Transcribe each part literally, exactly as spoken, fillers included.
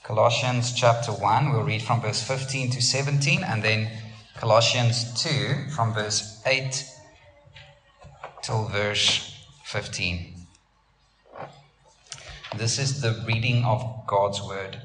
Colossians chapter one, we'll read from verse fifteen to seventeen, and then Colossians two from verse eight till verse fifteen. This is the reading of God's word.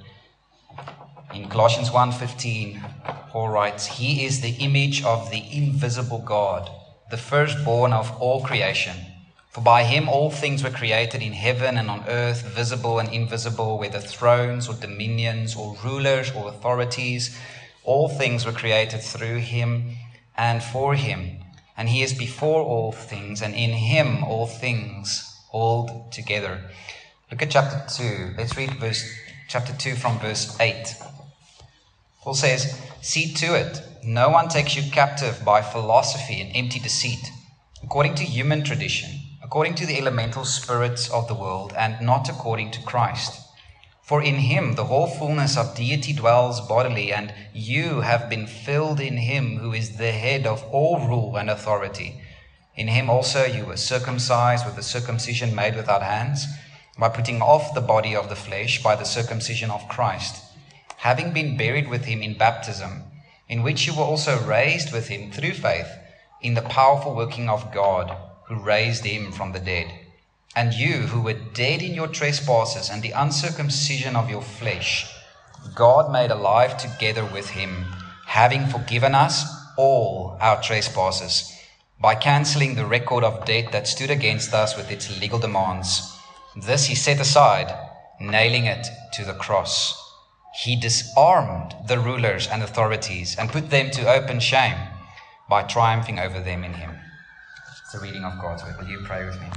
In Colossians one fifteen, Paul writes, "He is the image of the invisible God, the firstborn of all creation. For by him all things were created in heaven and on earth, visible and invisible, whether thrones or dominions or rulers or authorities. All things were created through him and for him. And he is before all things, and in him all things hold together." Look at chapter two. Let's read verse chapter two from verse eight. Paul says, "See to it, no one takes you captive by philosophy and empty deceit, according to human tradition, according to the elemental spirits of the world, and not according to Christ. For in him the whole fullness of deity dwells bodily, and you have been filled in him who is the head of all rule and authority. In him also you were circumcised with the circumcision made without hands, by putting off the body of the flesh by the circumcision of Christ, having been buried with him in baptism, in which you were also raised with him through faith in the powerful working of God, who raised him from the dead. And you, who were dead in your trespasses and the uncircumcision of your flesh, God made alive together with him, having forgiven us all our trespasses, by cancelling the record of debt that stood against us with its legal demands. This he set aside, nailing it to the cross. He disarmed the rulers and authorities and put them to open shame by triumphing over them in him." It's the reading of God's word. Will you pray with me?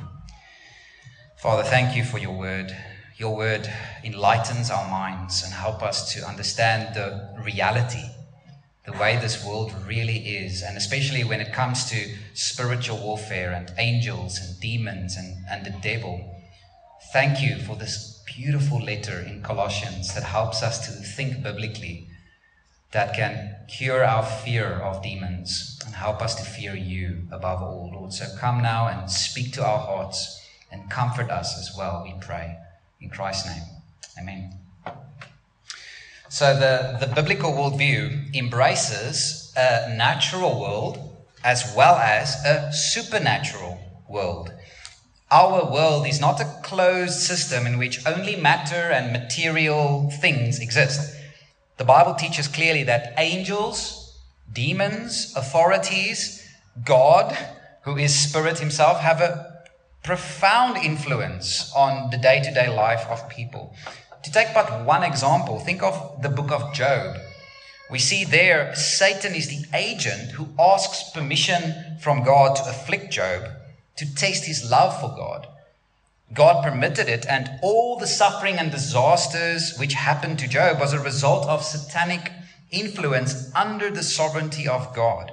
Father, thank you for your word. Your word enlightens our minds and help us to understand the reality, the way this world really is, and especially when it comes to spiritual warfare and angels and demons and, and the devil. Thank you for this beautiful letter in Colossians that helps us to think biblically, that can cure our fear of demons and help us to fear you above all, Lord. So come now and speak to our hearts and comfort us as well, we pray. In Christ's name, amen. So the, the biblical worldview embraces a natural world as well as a supernatural world. Our world is not a closed system in which only matter and material things exist. The Bible teaches clearly that angels, demons, authorities, God, who is Spirit himself, have a profound influence on the day-to-day life of people. To take but one example, think of the book of Job. We see there Satan is the agent who asks permission from God to afflict Job, to test his love for God. God permitted it, and all the suffering and disasters which happened to Job was a result of satanic influence under the sovereignty of God.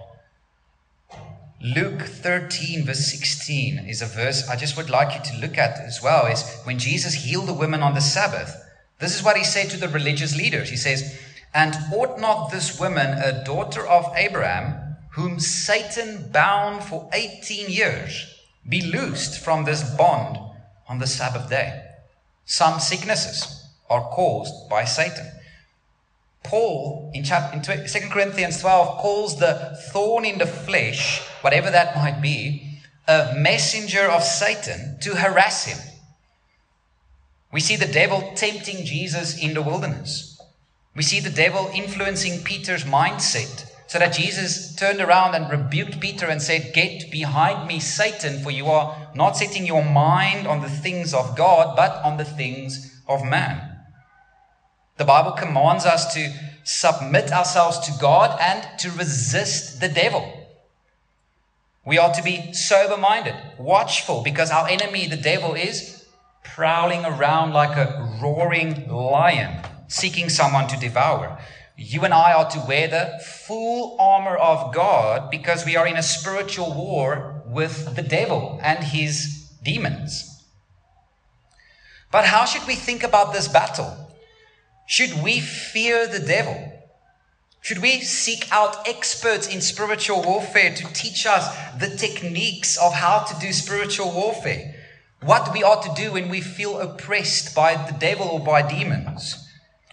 Luke thirteen verse sixteen is a verse I just would like you to look at as well. Is when Jesus healed the women on the Sabbath. This is what he said to the religious leaders. He says, "And ought not this woman, a daughter of Abraham, whom Satan bound for eighteen years, be loosed from this bond on the Sabbath day? Some sicknesses are caused by Satan." Paul, in, chapter, in Second Corinthians twelve, calls the thorn in the flesh, whatever that might be, a messenger of Satan to harass him. We see the devil tempting Jesus in the wilderness. We see the devil influencing Peter's mindset, so that Jesus turned around and rebuked Peter and said, "Get behind me, Satan, for you are not setting your mind on the things of God, but on the things of man." The Bible commands us to submit ourselves to God and to resist the devil. We are to be sober-minded, watchful, because our enemy, the devil, is prowling around like a roaring lion, seeking someone to devour. You and I are to wear the full armor of God because we are in a spiritual war with the devil and his demons. But how should we think about this battle? Should we fear the devil? Should we seek out experts in spiritual warfare to teach us the techniques of how to do spiritual warfare? What we ought to do when we feel oppressed by the devil or by demons?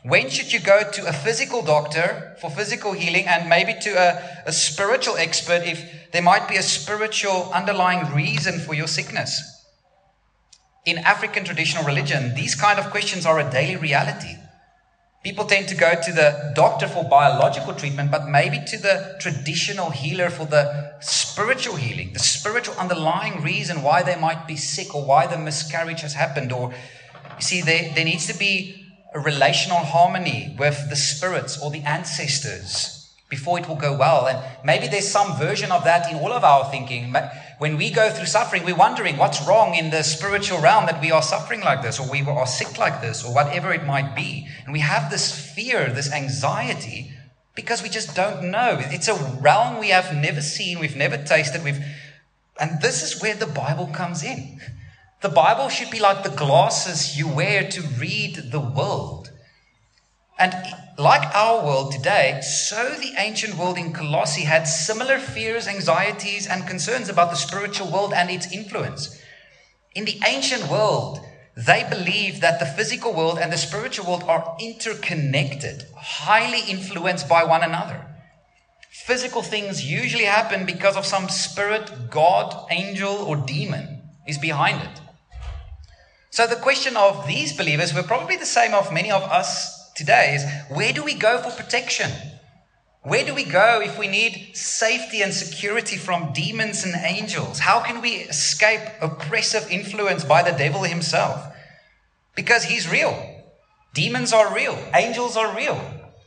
When should you go to a physical doctor for physical healing and maybe to a, a spiritual expert if there might be a spiritual underlying reason for your sickness? In African traditional religion, these kind of questions are a daily reality. People tend to go to the doctor for biological treatment, but maybe to the traditional healer for the spiritual healing, the spiritual underlying reason why they might be sick or why the miscarriage has happened. Or, you see, there, there needs to be a relational harmony with the spirits or the ancestors before it will go well. And maybe there's some version of that in all of our thinking. When we go through suffering, we're wondering what's wrong in the spiritual realm that we are suffering like this, or we are sick like this, or whatever it might be. And we have this fear, this anxiety, because we just don't know. It's a realm we have never seen, we've never tasted, we've, and this is where the Bible comes in. The Bible should be like the glasses you wear to read the world. And like our world today, so the ancient world in Colossae had similar fears, anxieties, and concerns about the spiritual world and its influence. In the ancient world, they believed that the physical world and the spiritual world are interconnected, highly influenced by one another. Physical things usually happen because of some spirit, god, angel, or demon is behind it. So the question of these believers were probably the same of many of us today is, where do we go for protection? Where do we go if we need safety and security from demons and angels? How can we escape oppressive influence by the devil himself? Because he's real. Demons are real. Angels are real.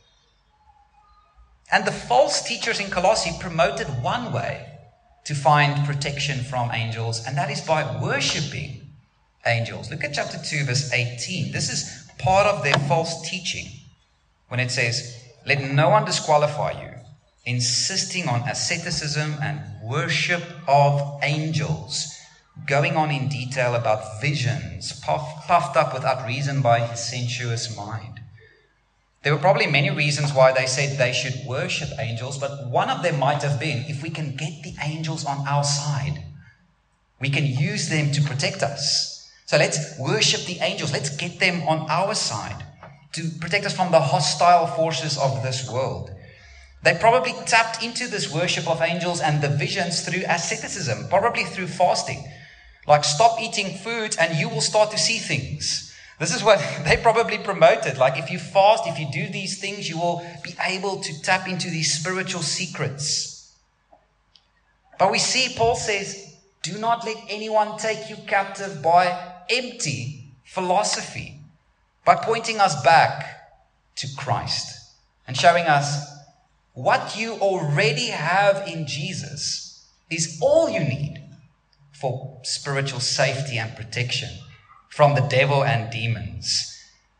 And the false teachers in Colossae promoted one way to find protection from angels, and that is by worshipping angels. Look at chapter two, verse eighteen. This is part of their false teaching when it says, let no one disqualify you, insisting on asceticism and worship of angels, going on in detail about visions, puff, puffed up without reason by his sensuous mind. There were probably many reasons why they said they should worship angels, but one of them might have been, if we can get the angels on our side, we can use them to protect us. So let's worship the angels. Let's get them on our side to protect us from the hostile forces of this world. They probably tapped into this worship of angels and the visions through asceticism, probably through fasting. Like, stop eating food and you will start to see things. This is what they probably promoted. Like, if you fast, if you do these things, you will be able to tap into these spiritual secrets. But we see Paul says, do not let anyone take you captive by empty philosophy, by pointing us back to Christ and showing us what you already have in Jesus is all you need for spiritual safety and protection from the devil and demons.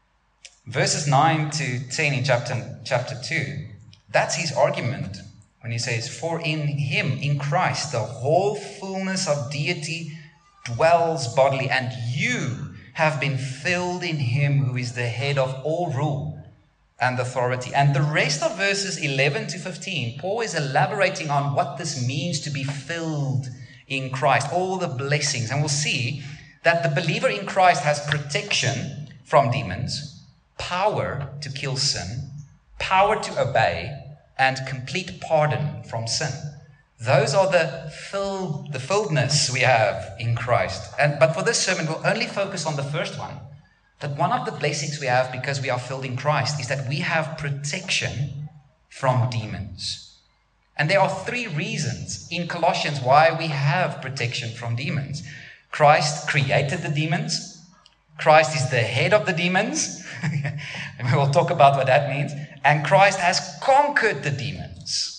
Verses nine to ten in chapter, chapter two, that's his argument when he says, for in him, in Christ, the whole fullness of deity dwells bodily, and you have been filled in him who is the head of all rule and authority. And the rest of verses eleven to fifteen, Paul is elaborating on what this means to be filled in Christ, all the blessings. And we'll see that the believer in Christ has protection from demons, power to kill sin, power to obey, and complete pardon from sin. Those are the filled, the filledness we have in Christ. And but for this sermon, we'll only focus on the first one. That one of the blessings we have because we are filled in Christ is that we have protection from demons. And there are three reasons in Colossians why we have protection from demons. Christ created the demons. Christ is the head of the demons. And we will talk about what that means. And Christ has conquered the demons.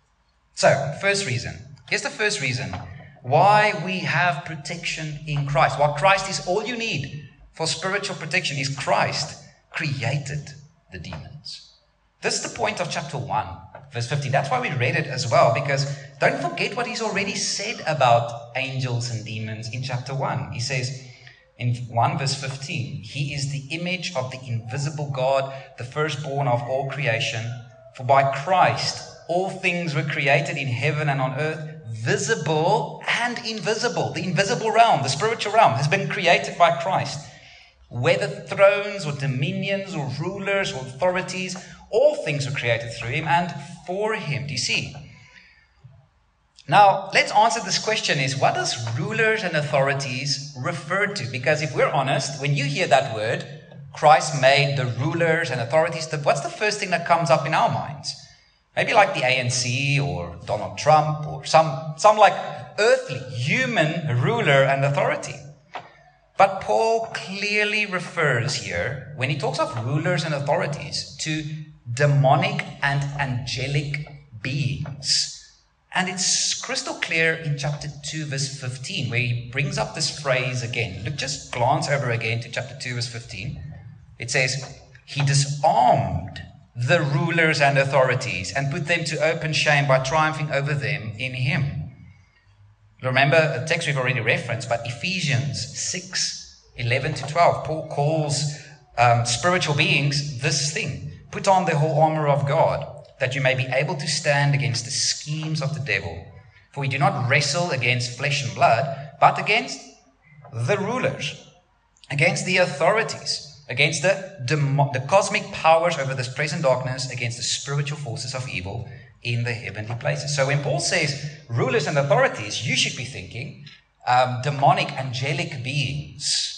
So, first reason. Here's the first reason why we have protection in Christ. Why Christ is all you need for spiritual protection is Christ created the demons. This is the point of chapter one, verse fifteen. That's why we read it as well, because don't forget what he's already said about angels and demons in chapter one. He says in one verse fifteen, he is the image of the invisible God, the firstborn of all creation. For by Christ all things were created in heaven and on earth, visible and invisible. The invisible realm, the spiritual realm, has been created by Christ. whether thrones or dominions or rulers or authorities, all things were created through him and for him. Do you see? Now, let's answer this question is, what does rulers and authorities refer to? Because if we're honest, when you hear that word, Christ made the rulers and authorities, what's the first thing that comes up in our minds? Maybe like the A N C or Donald Trump or some, some like earthly, human ruler and authority. But Paul clearly refers here, when he talks of rulers and authorities, to demonic and angelic beings. And it's crystal clear in chapter two, verse fifteen, where he brings up this phrase again. Look, just glance over again to chapter two, verse fifteen. It says, he disarmed the rulers and authorities and put them to open shame by triumphing over them in him. Remember a text we've already referenced, but Ephesians six, eleven to twelve, Paul calls um, spiritual beings this thing. Put on the whole armor of God, that you may be able to stand against the schemes of the devil. For we do not wrestle against flesh and blood, but against the rulers, against the authorities, against the, demo- the cosmic powers over this present darkness, against the spiritual forces of evil in the heavenly places. So when Paul says rulers and authorities, you should be thinking um, demonic, angelic beings.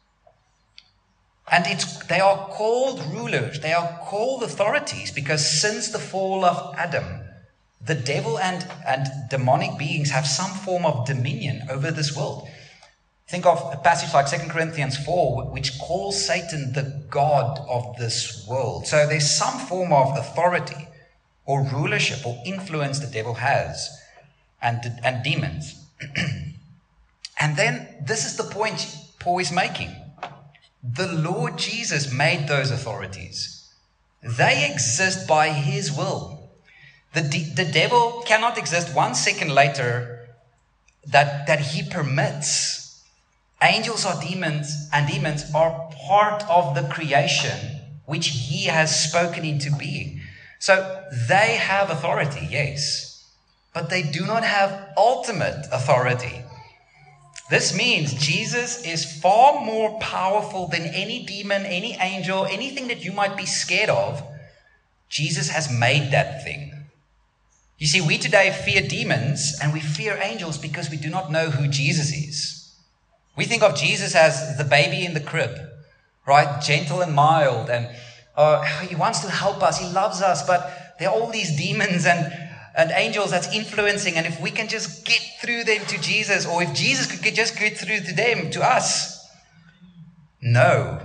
And it's, they are called rulers, they are called authorities, because since the fall of Adam, the devil and, and demonic beings have some form of dominion over this world. Think of a passage like Second Corinthians four, which calls Satan the God of this world. So there's some form of authority or rulership or influence the devil has, and, and demons. And then this is the point Paul is making. The Lord Jesus made those authorities. They exist by his will. The, de- the devil cannot exist one second later that, that he permits. Angels are demons, and demons are part of the creation which he has spoken into being. So they have authority, yes, but they do not have ultimate authority. This means Jesus is far more powerful than any demon, any angel, anything that you might be scared of. Jesus has made that thing. You see, we today fear demons and we fear angels because we do not know who Jesus is. We think of Jesus as the baby in the crib, right? Gentle and mild, and uh, he wants to help us, he loves us, but there are all these demons and and angels that's influencing, and if we can just get through them to Jesus, or if Jesus could just get through to them, to us. No.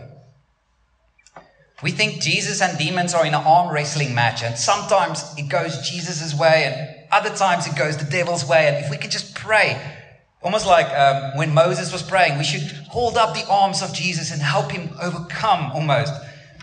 We think Jesus and demons are in an arm wrestling match, and sometimes it goes Jesus' way, and other times it goes the devil's way, and if we can just pray, almost like um, when Moses was praying, we should hold up the arms of Jesus and help him overcome almost.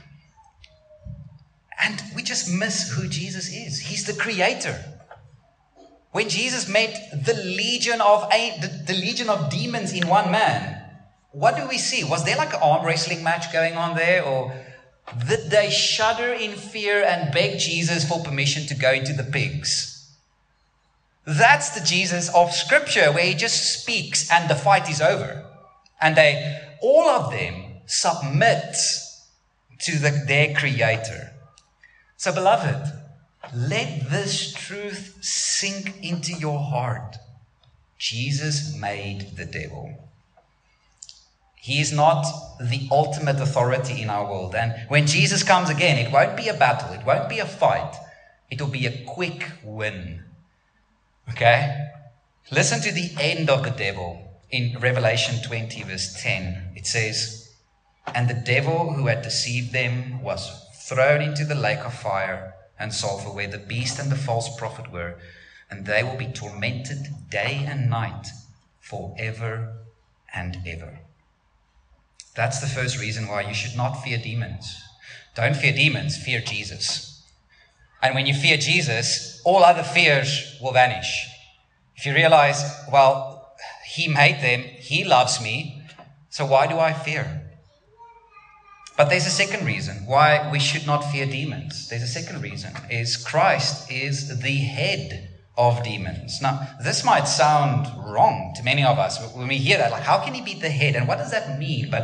And we just miss who Jesus is. He's the creator. When Jesus met the legion of the, the legion of demons in one man, what do we see? Was there like an arm wrestling match going on there? Or did they shudder in fear and beg Jesus for permission to go into the pigs? That's the Jesus of Scripture, where he just speaks and the fight is over. And they, all of them, submit to the, their Creator. So, beloved, let this truth sink into your heart. Jesus made the devil. He is not the ultimate authority in our world. And when Jesus comes again, it won't be a battle. It won't be a fight. It will be a quick win. Okay? Listen to the end of the devil in Revelation twenty, verse ten. It says, "And the devil who had deceived them was thrown into the lake of fire and sulfur, where the beast and the false prophet were, and they will be tormented day and night forever and ever." That's the first reason why you should not fear demons. Don't fear demons, fear Jesus. And when you fear Jesus, all other fears will vanish. If you realize, well, he made them, he loves me, so why do I fear? But there's a second reason why we should not fear demons. There's a second reason, is Christ is the head of demons. Now, this might sound wrong to many of us when we hear that. Like, how can he be the head? And what does that mean? But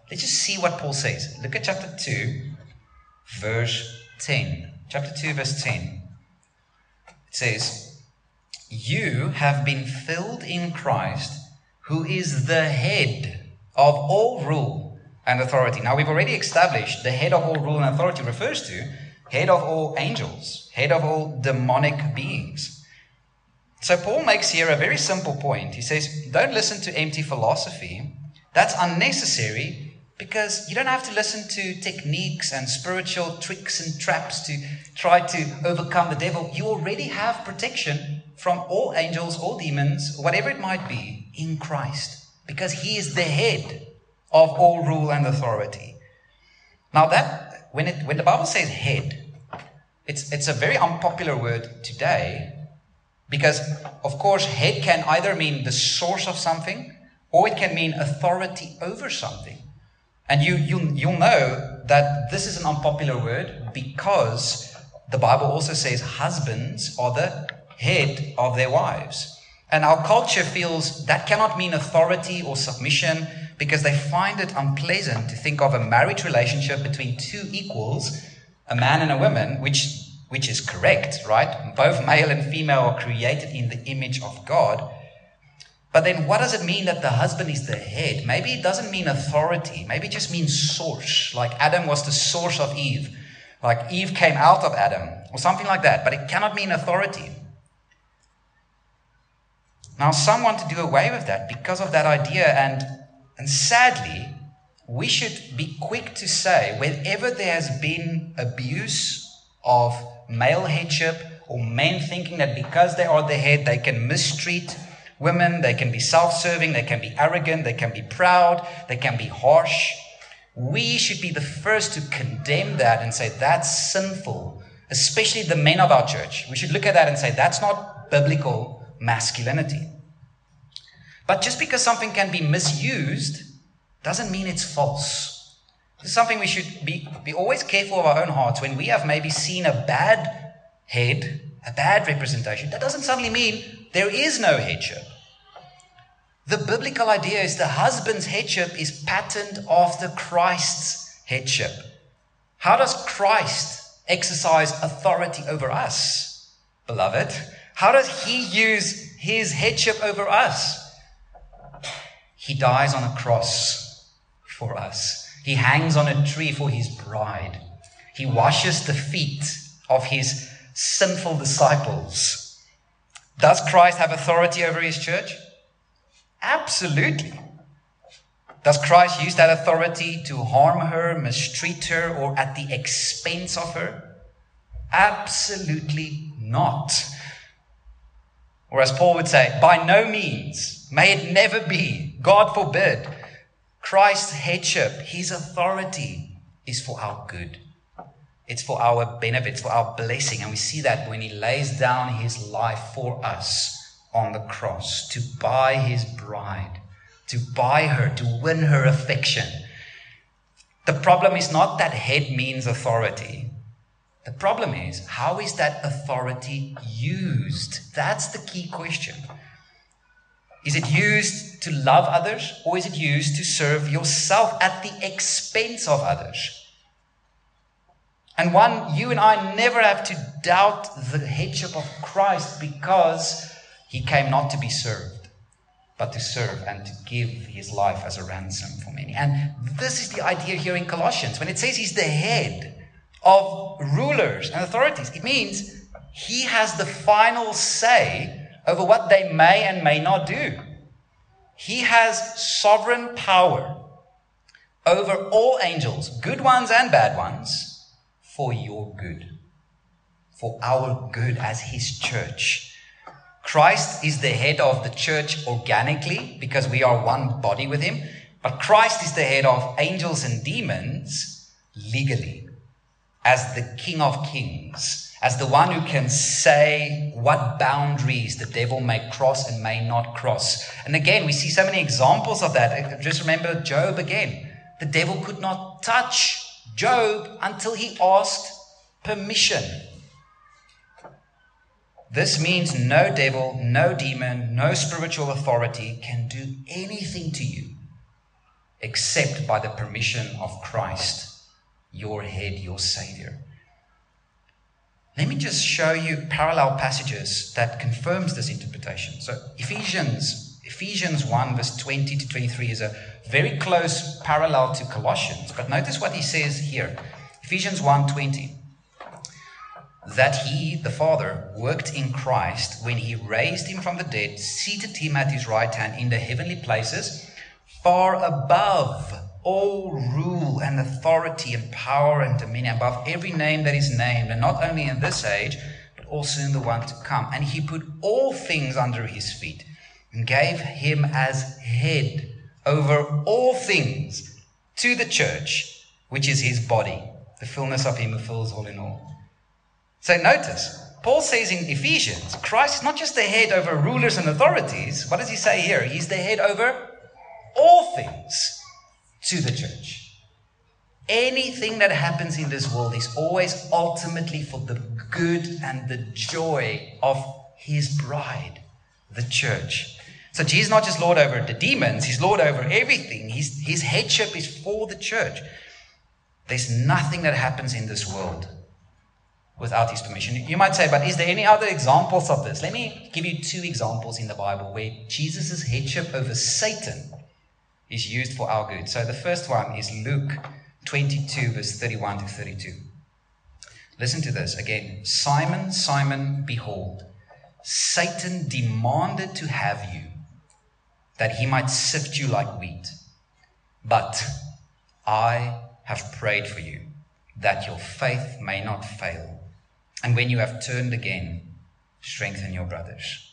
let's just see what Paul says. Look at chapter two, verse ten. Chapter two, verse ten. It says, you have been filled in Christ, who is the head of all rule and authority. Now, we've already established the head of all rule and authority refers to head of all angels, head of all demonic beings. So Paul makes here a very simple point. He says, don't listen to empty philosophy. That's unnecessary because you don't have to listen to techniques and spiritual tricks and traps to try to overcome the devil. You already have protection from all angels, all demons, whatever it might be, in Christ, because he is the head of all rule and authority. Now that, when it when the Bible says head, it's it's a very unpopular word today, because of course head can either mean the source of something, or it can mean authority over something. And you you you'll know that this is an unpopular word because the Bible also says husbands are the head of their wives. And our culture feels that cannot mean authority or submission because they find it unpleasant to think of a marriage relationship between two equals, a man and a woman, which which is correct, right? Both male and female are created in the image of God. But then what does it mean that the husband is the head? Maybe it doesn't mean authority. Maybe it just means source, like Adam was the source of Eve. Like Eve came out of Adam or something like that. But it cannot mean authority. Now, some want to do away with that because of that idea. And, and sadly, we should be quick to say wherever there has been abuse of male headship or men thinking that because they are the head, they can mistreat women, they can be self-serving, they can be arrogant, they can be proud, they can be harsh. We should be the first to condemn that and say that's sinful, especially the men of our church. We should look at that and say that's not biblical masculinity. But just because something can be misused doesn't mean it's false. This is something we should be, be always careful of our own hearts. When we have maybe seen a bad head, a bad representation, that doesn't suddenly mean there is no headship. The biblical idea is the husband's headship is patterned after Christ's headship. How does Christ exercise authority over us, beloved? How does he use his headship over us? He dies on a cross for us. He hangs on a tree for his bride. He washes the feet of his sinful disciples. Does Christ have authority over his church? Absolutely. Does Christ use that authority to harm her, mistreat her, or at the expense of her? Absolutely not. Or as Paul would say, by no means, may it never be, God forbid. Christ's headship, his authority is for our good. It's for our benefit, for our blessing. And we see that when he lays down his life for us on the cross to buy his bride, to buy her, to win her affection. The problem is not that head means authority. The problem is, how is that authority used? That's the key question. Is it used to love others, or is it used to serve yourself at the expense of others? And one, you and I never have to doubt the headship of Christ because he came not to be served, but to serve and to give his life as a ransom for many. And this is the idea here in Colossians. When it says he's the head of rulers and authorities, it means he has the final say over what they may and may not do. He has sovereign power over all angels, good ones and bad ones, for your good, for our good as his church. Christ is the head of the church organically because we are one body with him, but Christ is the head of angels and demons legally, as the King of Kings, as the one who can say what boundaries the devil may cross and may not cross. And again, we see so many examples of that. Just remember Job again. The devil could not touch Job until he asked permission. This means no devil, no demon, no spiritual authority can do anything to you except by the permission of Christ, your head, your Savior. Let me just show you parallel passages that confirms this interpretation. So Ephesians, Ephesians one verse twenty to twenty-three is a very close parallel to Colossians. But notice what he says here. Ephesians one twenty. That he, the Father, worked in Christ when he raised him from the dead, seated him at his right hand in the heavenly places, far above all rule and authority and power and dominion, above every name that is named, and not only in this age, but also in the one to come. And he put all things under his feet, and gave him as head over all things to the church, which is his body, the fullness of him who fills all in all. So notice, Paul says in Ephesians, Christ is not just the head over rulers and authorities. What does he say here? He's the head over all things to the church. Anything that happens in this world is always ultimately for the good and the joy of his bride, the church. So Jesus is not just Lord over the demons, he's Lord over everything. His, his headship is for the church. There's nothing that happens in this world without his permission. You might say, but is there any other examples of this? Let me give you two examples in the Bible where Jesus' headship over Satan is used for our good. So the first one is Luke twenty-two, verse thirty-one to thirty-two. Listen to this again. Simon, Simon, behold, Satan demanded to have you, that he might sift you like wheat. But I have prayed for you, that your faith may not fail. And when you have turned again, strengthen your brothers.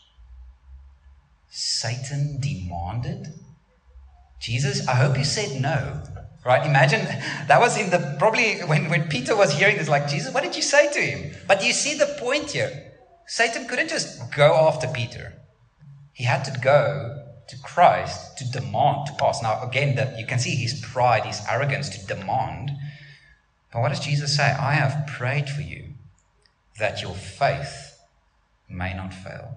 Satan demanded? Jesus, I hope you said no. Right? Imagine that was in the, probably when, when Peter was hearing this, like, Jesus, what did you say to him? But you see the point here. Satan couldn't just go after Peter. He had to go to Christ to demand to ask. Now, again, that you can see his pride, his arrogance to demand. But what does Jesus say? I have prayed for you that your faith may not fail.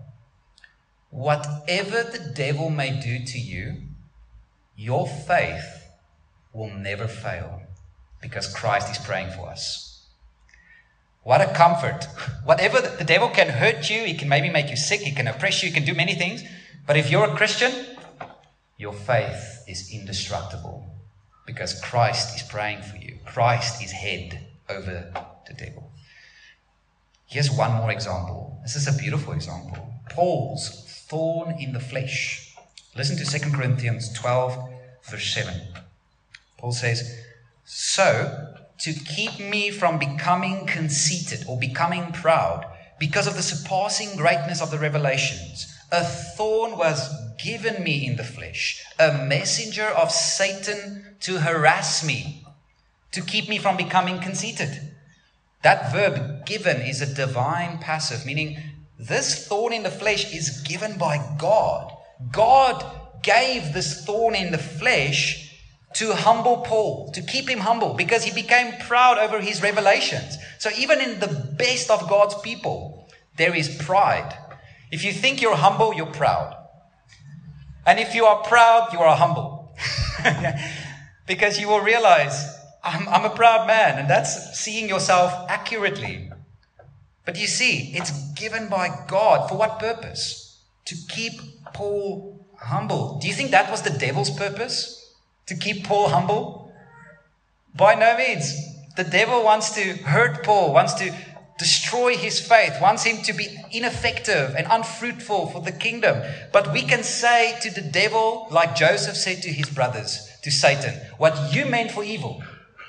Whatever the devil may do to you, your faith will never fail because Christ is praying for us. What a comfort. Whatever the, the devil can hurt you, he can maybe make you sick, he can oppress you, he can do many things. But if you're a Christian, your faith is indestructible because Christ is praying for you. Christ is head over the devil. Here's one more example. This is a beautiful example. Paul's thorn in the flesh. Listen to Second Corinthians twelve, verse seven. Paul says, so, to keep me from becoming conceited or becoming proud, because of the surpassing greatness of the revelations, a thorn was given me in the flesh, a messenger of Satan to harass me, to keep me from becoming conceited. That verb, given, is a divine passive, meaning this thorn in the flesh is given by God. God gave this thorn in the flesh to humble Paul, to keep him humble, because he became proud over his revelations. So even in the best of God's people, there is pride. If you think you're humble, you're proud. And if you are proud, you are humble. Because you will realize, I'm, I'm a proud man, and that's seeing yourself accurately. But you see, it's given by God. For what purpose? To keep Paul humble. Do you think that was the devil's purpose? To keep Paul humble? By no means. The devil wants to hurt Paul, wants to destroy his faith, wants him to be ineffective and unfruitful for the kingdom. But we can say to the devil, like Joseph said to his brothers, to Satan, what you meant for evil,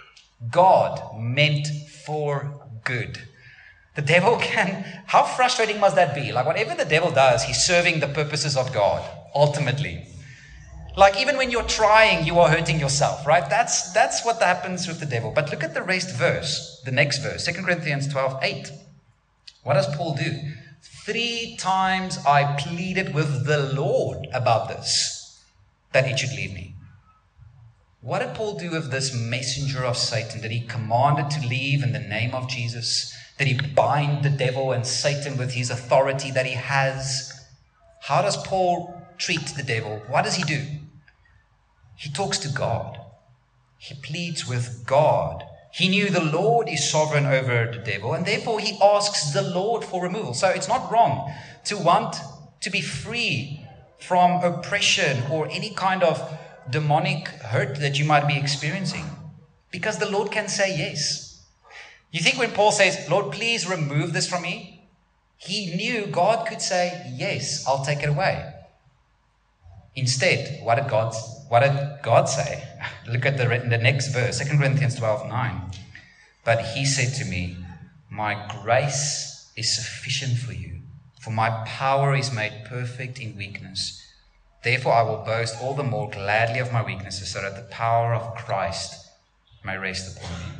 God meant for good. The devil can, how frustrating must that be? Like whatever the devil does, he's serving the purposes of God, ultimately. Like even when you're trying, you are hurting yourself, right? That's that's what happens with the devil. But look at the rest verse, the next verse, Second Corinthians twelve, eight. What does Paul do? Three times I pleaded with the Lord about this, that it should leave me. What did Paul do with this messenger of Satan that he commanded to leave in the name of Jesus? That he bind the devil and Satan with his authority that he has? How does Paul treat the devil? What does he do? He talks to God. He pleads with God. He knew the Lord is sovereign over the devil, and therefore he asks the Lord for removal. So it's not wrong to want to be free from oppression or any kind of demonic hurt that you might be experiencing, because the Lord can say yes. You think when Paul says, Lord, please remove this from me, he knew God could say, yes, I'll take it away. Instead, what did God, what did God say? Look at the, the next verse, Second Corinthians twelve nine. But he said to me, my grace is sufficient for you, for my power is made perfect in weakness. Therefore I will boast all the more gladly of my weaknesses, so that the power of Christ may rest upon me.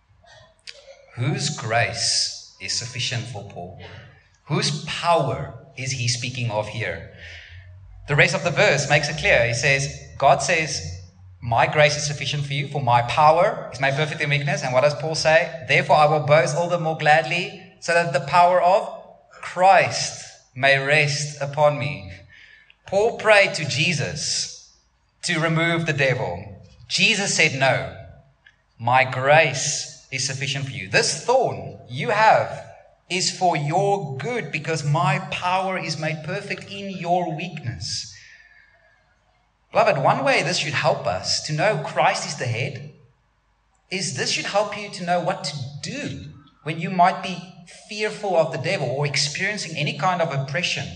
Whose grace is sufficient for Paul? Whose power is he speaking of here? The rest of the verse makes it clear. He says, God says, my grace is sufficient for you, for my power is made perfect in weakness. And what does Paul say? Therefore I will boast all the more gladly, so that the power of Christ may rest upon me. Paul prayed to Jesus to remove the devil. Jesus said, no, my grace is sufficient for you. This thorn you have is for your good, because my power is made perfect in your weakness. Beloved, one way this should help us to know Christ is the head is this should help you to know what to do when you might be fearful of the devil or experiencing any kind of oppression.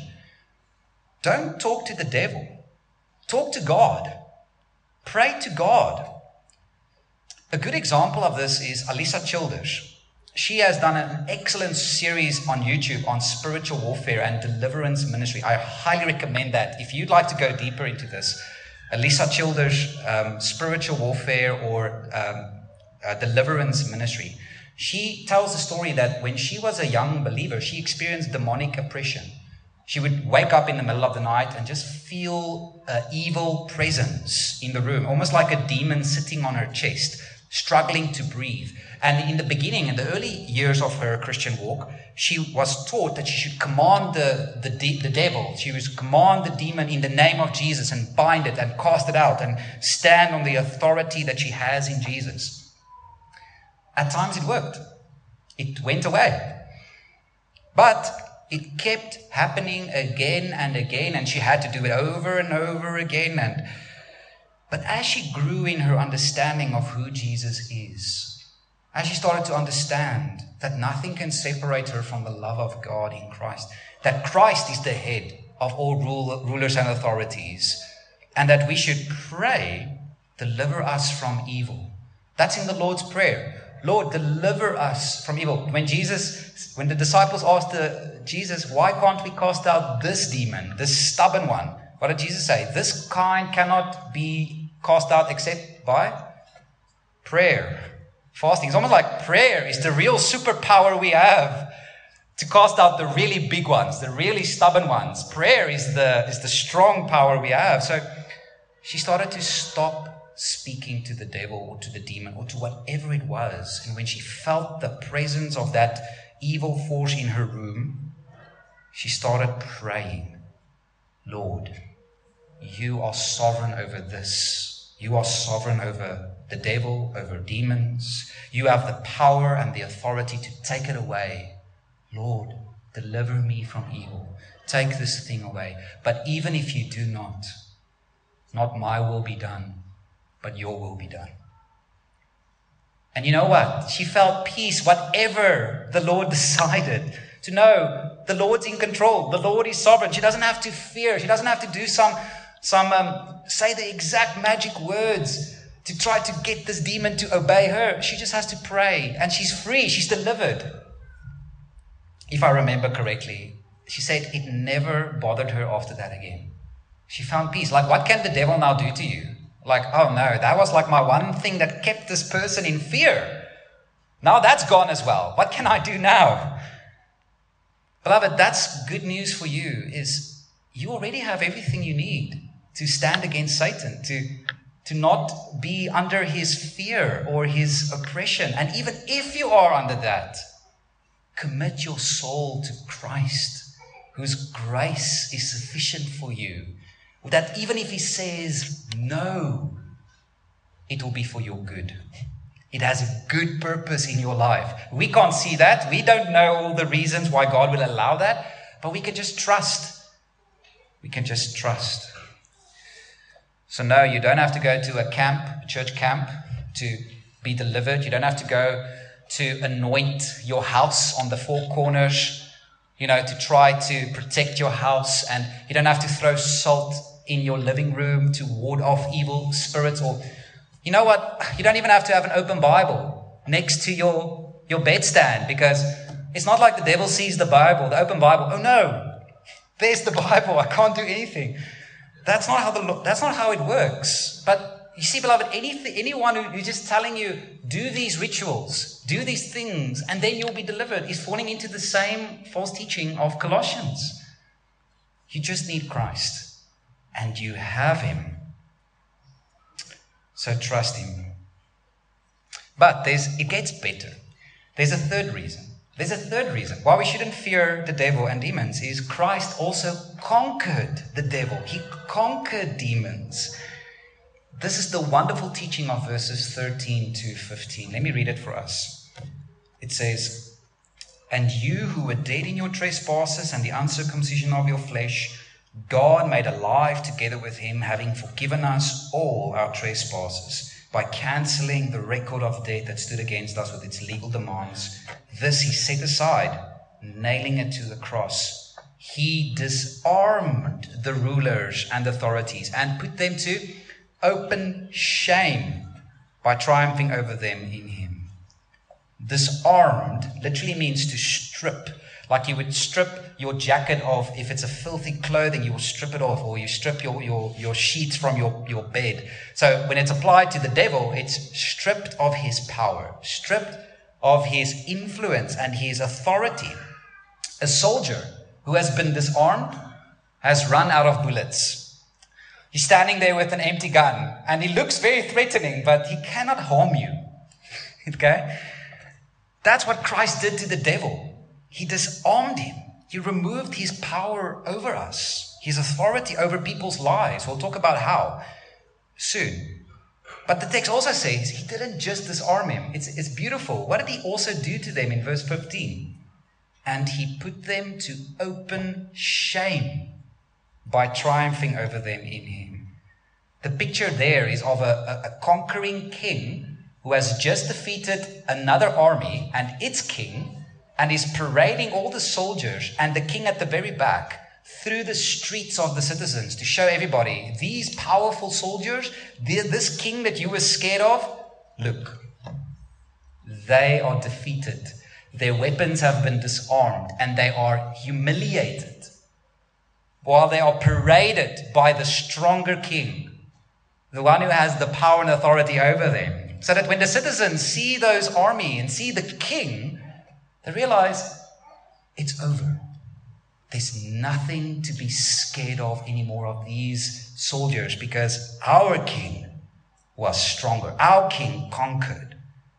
Don't talk to the devil. Talk to God. Pray to God. A good example of this is Alisa Childers. She has done an excellent series on YouTube on spiritual warfare and deliverance ministry. I highly recommend that. If you'd like to go deeper into this, Alisa Childers' um, spiritual warfare or um, uh, deliverance ministry. She tells the story that when she was a young believer, she experienced demonic oppression. She would wake up in the middle of the night and just feel an evil presence in the room, almost like a demon sitting on her chest, struggling to breathe. And in the beginning, in the early years of her Christian walk, she was taught that she should command the, the, de- the devil. She would command the demon in the name of Jesus and bind it and cast it out and stand on the authority that she has in Jesus. At times it worked. It went away. But it kept happening again and again, and she had to do it over and over again. And But as she grew in her understanding of who Jesus is, as she started to understand that nothing can separate her from the love of God in Christ, that Christ is the head of all rule, rulers and authorities, and that we should pray, deliver us from evil. That's in the Lord's Prayer. Lord, deliver us from evil. When Jesus, when the disciples asked the, Jesus, why can't we cast out this demon, this stubborn one? What did Jesus say? This kind cannot be cast out except by prayer. Fasting. It's almost like prayer is the real superpower we have to cast out the really big ones, the really stubborn ones. Prayer is the, is the strong power we have. So she started to stop speaking to the devil or to the demon or to whatever it was. And when she felt the presence of that evil force in her room, she started praying, Lord, you are sovereign over this. You are sovereign over the devil, over demons. You have the power and the authority to take it away. Lord, deliver me from evil. Take this thing away. But even if you do not, not my will be done, but your will be done. And you know what? She felt peace, whatever the Lord decided. To know the Lord's in control. The Lord is sovereign. She doesn't have to fear. She doesn't have to do some, some um, say the exact magic words to try to get this demon to obey her. She just has to pray, and she's free. She's delivered. If I remember correctly, she said it never bothered her after that again. She found peace. Like, what can the devil now do to you? Like, oh no, that was like my one thing that kept this person in fear. Now that's gone as well. What can I do now? Beloved, that's good news for you, is you already have everything you need to stand against Satan, to, to not be under his fear or his oppression. And even if you are under that, commit your soul to Christ, whose grace is sufficient for you. That even if he says no, it will be for your good. It has a good purpose in your life. We can't see that. We don't know all the reasons why God will allow that, but we can just trust. We can just trust. So no, you don't have to go to a camp, a church camp, to be delivered. You don't have to go to anoint your house on the four corners, you know, to try to protect your house. And you don't have to throw salt in your living room to ward off evil spirits. Or, you know what? You don't even have to have an open Bible next to your, your bedstand, because it's not like the devil sees the Bible, the open Bible. Oh no, there's the Bible. I can't do anything. That's not how the that's not how it works. But you see, beloved, anything, anyone who, who's just telling you, do these rituals, do these things, and then you'll be delivered, is falling into the same false teaching of Colossians. You just need Christ, and you have him. So trust him. But there's it gets better. There's a third reason. There's a third reason why we shouldn't fear the devil and demons is Christ also conquered the devil. He conquered demons. This is the wonderful teaching of verses thirteen to fifteen. Let me read it for us. It says, "And you who were dead in your trespasses and the uncircumcision of your flesh, God made alive together with him, having forgiven us all our trespasses, by cancelling the record of debt that stood against us with its legal demands. This he set aside, nailing it to the cross. He disarmed the rulers and authorities and put them to open shame by triumphing over them in him." Disarmed literally means to strip. Like you would strip your jacket off. If it's a filthy clothing, you will strip it off, or you strip your, your, your sheets from your, your bed. So when it's applied to the devil, it's stripped of his power, stripped of his influence and his authority. A soldier who has been disarmed has run out of bullets. He's standing there with an empty gun, and he looks very threatening, but he cannot harm you. Okay? That's what Christ did to the devil. He disarmed him. He removed his power over us, his authority over people's lives. We'll talk about how soon. But the text also says he didn't just disarm him. It's, it's beautiful. What did he also do to them in verse fifteen? "And he put them to open shame by triumphing over them in him." The picture there is of a, a, a conquering king who has just defeated another army and its king, and is parading all the soldiers and the king at the very back through the streets of the citizens to show everybody, these powerful soldiers, this king that you were scared of, look, they are defeated. Their weapons have been disarmed and they are humiliated while they are paraded by the stronger king, the one who has the power and authority over them. So that when the citizens see those army and see the king, they realize it's over. There's nothing to be scared of anymore of these soldiers, because our king was stronger. Our king conquered.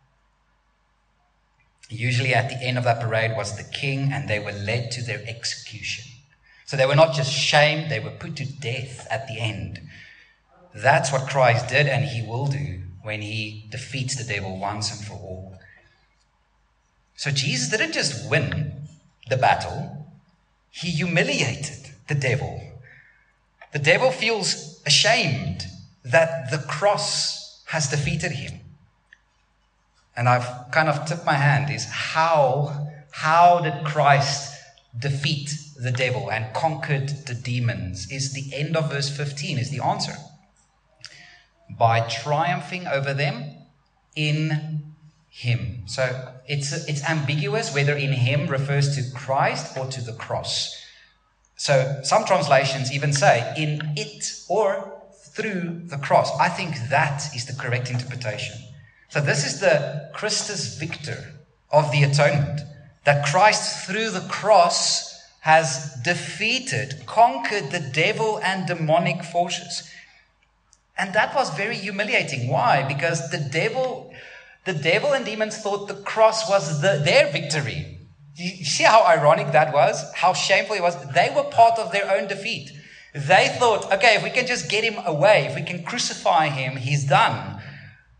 Usually at the end of that parade was the king, and they were led to their execution. So they were not just shamed, they were put to death at the end. That's what Christ did, and he will do when he defeats the devil once and for all. So Jesus didn't just win the battle, he humiliated the devil. The devil feels ashamed that the cross has defeated him. And I've kind of tipped my hand is how, how did Christ defeat the devil and conquered the demons? Is the end of verse fifteen is the answer. By triumphing over them in him. So it's it's ambiguous whether in him refers to Christ or to the cross. So some translations even say in it or through the cross. I think that is the correct interpretation. So this is the Christus Victor of the atonement. That Christ through the cross has defeated, conquered the devil and demonic forces. And that was very humiliating. Why? Because the devil, the devil and demons thought the cross was the, their victory. You see how ironic that was? How shameful it was? They were part of their own defeat. They thought, okay, if we can just get him away, if we can crucify him, he's done.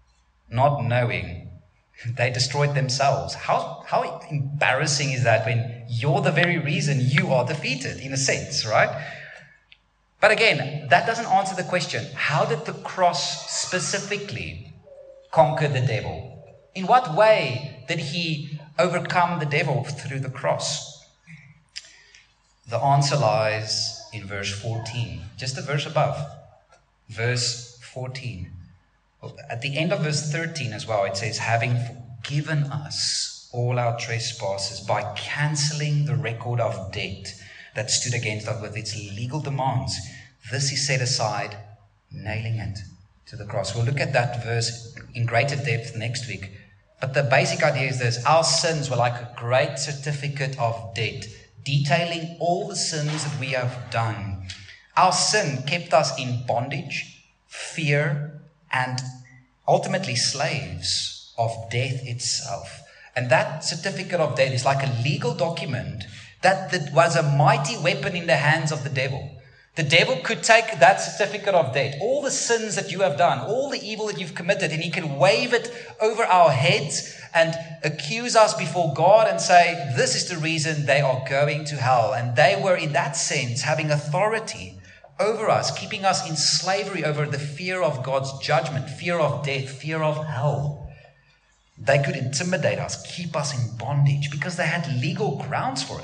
not knowing, they destroyed themselves. How, how embarrassing is that when you're the very reason you are defeated, in a sense, right? But again, that doesn't answer the question. How did the cross specifically conquer the devil? In what way did he overcome the devil through the cross? The answer lies in verse fourteen, just a verse above. Verse fourteen. At the end of verse thirteen as well, it says, having forgiven us all our trespasses by cancelling the record of debt that stood against us with its legal demands. This he set aside, nailing it to the cross. We'll look at that verse in greater depth next week. But the basic idea is this: our sins were like a great certificate of debt, detailing all the sins that we have done. Our sin kept us in bondage, fear, and ultimately slaves of death itself. And that certificate of debt is like a legal document that, that was a mighty weapon in the hands of the devil. The devil could take that certificate of debt, all the sins that you have done, all the evil that you've committed, and he can wave it over our heads and accuse us before God and say, this is the reason they are going to hell. And they were, in that sense, having authority over us, keeping us in slavery over the fear of God's judgment, fear of death, fear of hell. They could intimidate us, keep us in bondage because they had legal grounds for it.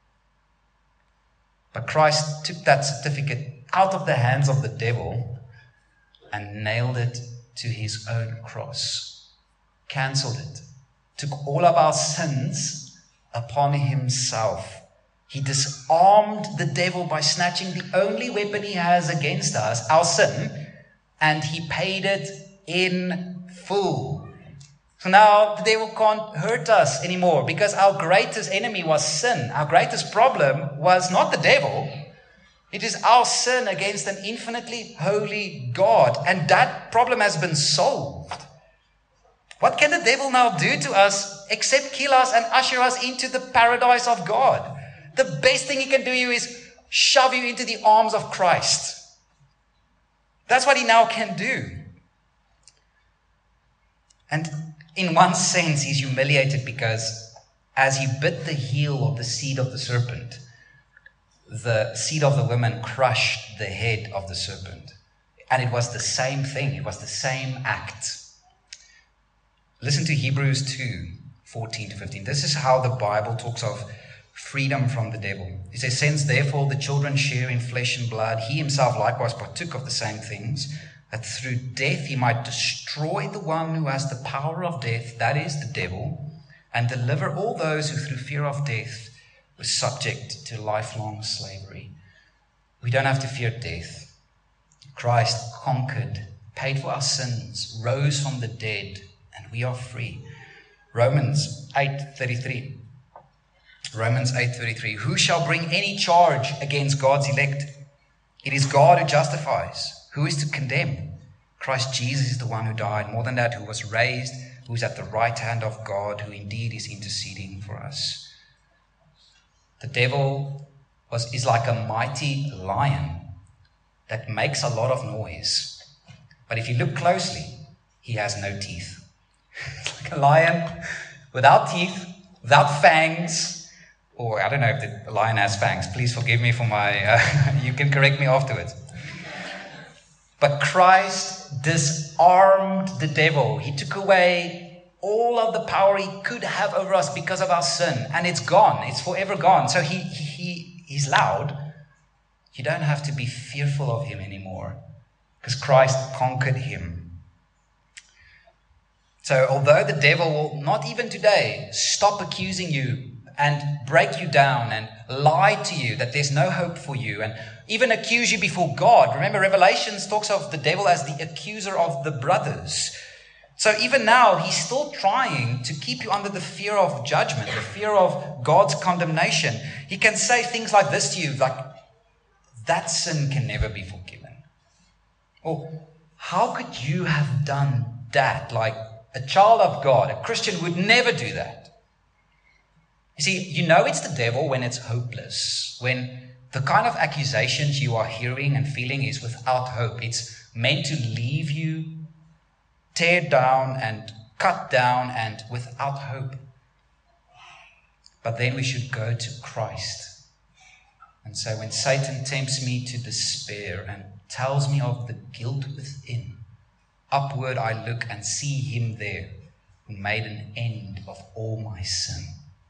But Christ took that certificate out of the hands of the devil and nailed it to his own cross, cancelled it, took all of our sins upon himself. He disarmed the devil by snatching the only weapon he has against us, our sin, and he paid it in full. So now the devil can't hurt us anymore because our greatest enemy was sin. Our greatest problem was not the devil. It is our sin against an infinitely holy God. And that problem has been solved. What can the devil now do to us except kill us and usher us into the paradise of God? The best thing he can do you is shove you into the arms of Christ. That's what he now can do. And in one sense, he's humiliated because as he bit the heel of the seed of the serpent, the seed of the woman crushed the head of the serpent. And it was the same thing. It was the same act. Listen to Hebrews two, fourteen to fifteen. This is how the Bible talks of freedom from the devil. It says, since therefore the children share in flesh and blood, he himself likewise partook of the same things, that through death he might destroy the one who has the power of death, that is the devil, and deliver all those who through fear of death were subject to lifelong slavery. We don't have to fear death. Christ conquered, paid for our sins, rose from the dead, and we are free. Romans eight thirty-three. Romans eight thirty-three. Who shall bring any charge against God's elect? It is God who justifies. Who is to condemn? Christ Jesus is the one who died, more than that, who was raised, who is at the right hand of God, who indeed is interceding for us. The devil was, is like a mighty lion that makes a lot of noise. But if you look closely, he has no teeth. It's like a lion without teeth, without fangs, or I don't know if the lion has fangs. Please forgive me for my, uh, you can correct me afterwards. But Christ disarmed the devil. He took away all of the power he could have over us because of our sin. And it's gone. It's forever gone. So he, he he's loud. You don't have to be fearful of him anymore because Christ conquered him. So although the devil will not even today stop accusing you and break you down and lie to you that there's no hope for you and even accuse you before God. Remember, Revelations talks of the devil as the accuser of the brothers. So even now, he's still trying to keep you under the fear of judgment, the fear of God's condemnation. He can say things like this to you, like, that sin can never be forgiven. Or, how could you have done that? Like, a child of God, a Christian would never do that. You see, you know it's the devil when it's hopeless, when the kind of accusations you are hearing and feeling is without hope. It's meant to leave you tear down and cut down and without hope. But then we should go to Christ. And so when Satan tempts me to despair and tells me of the guilt within, upward I look and see him there who made an end of all my sin.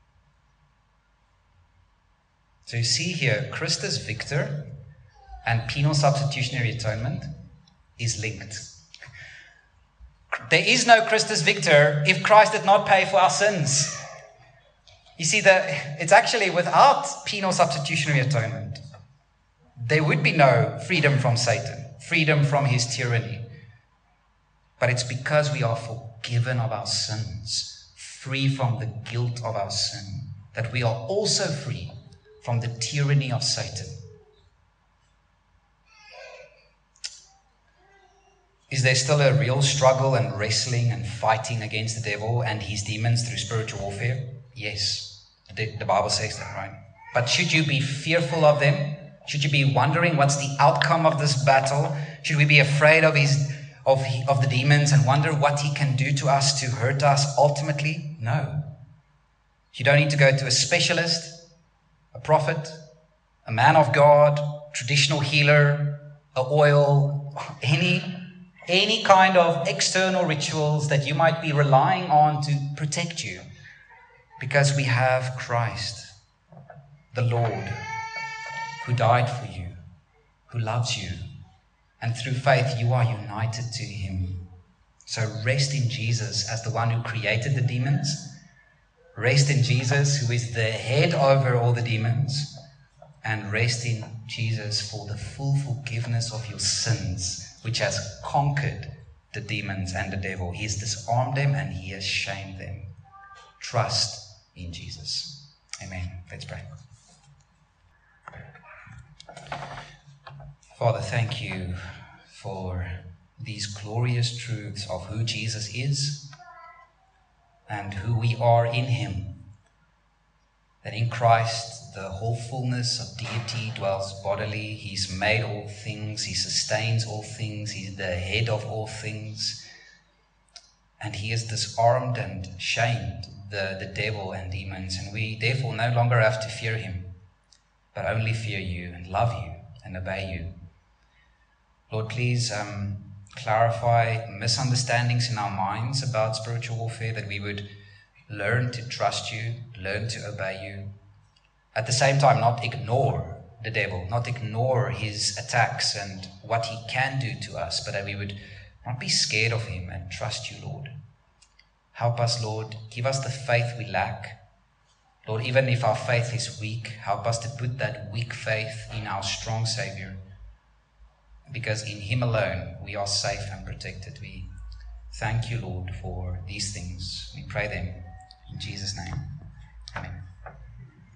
So you see here, Christus Victor and penal substitutionary atonement is linked. There is no Christus Victor if Christ did not pay for our sins. You see, that it's actually without penal substitutionary atonement, there would be no freedom from Satan, freedom from his tyranny. But it's because we are forgiven of our sins, free from the guilt of our sin, that we are also free from the tyranny of Satan. Is there still a real struggle and wrestling and fighting against the devil and his demons through spiritual warfare? Yes, the, the Bible says that, right? But should you be fearful of them? Should you be wondering what's the outcome of this battle? Should we be afraid of his of of the demons and wonder what he can do to us to hurt us ultimately? No. You don't need to go to a specialist, a prophet, a man of God, traditional healer, a oil, any any kind of external rituals that you might be relying on to protect you, because we have Christ, the Lord, who died for you, who loves you, and through faith you are united to him. So rest in Jesus as the one who created the demons. Rest in Jesus, who is the head over all the demons, and rest in Jesus for the full forgiveness of your sins, which has conquered the demons and the devil. He has disarmed them and he has shamed them. Trust in Jesus. Amen. Let's pray. Father, thank you for these glorious truths of who Jesus is and who we are in him. That in Christ, the whole fullness of deity dwells bodily. He's made all things. He sustains all things. He's the head of all things. And he has disarmed and shamed the, the devil and demons. And we therefore no longer have to fear him, but only fear you and love you and obey you. Lord, please um, clarify misunderstandings in our minds about spiritual warfare, that we would learn to trust you, learn to obey you. At the same time, not ignore the devil, not ignore his attacks and what he can do to us, but that we would not be scared of him and trust you, Lord. Help us, Lord. Give us the faith we lack. Lord, even if our faith is weak, help us to put that weak faith in our strong Savior, because in him alone we are safe and protected. We thank you, Lord, for these things. We pray them in Jesus' name.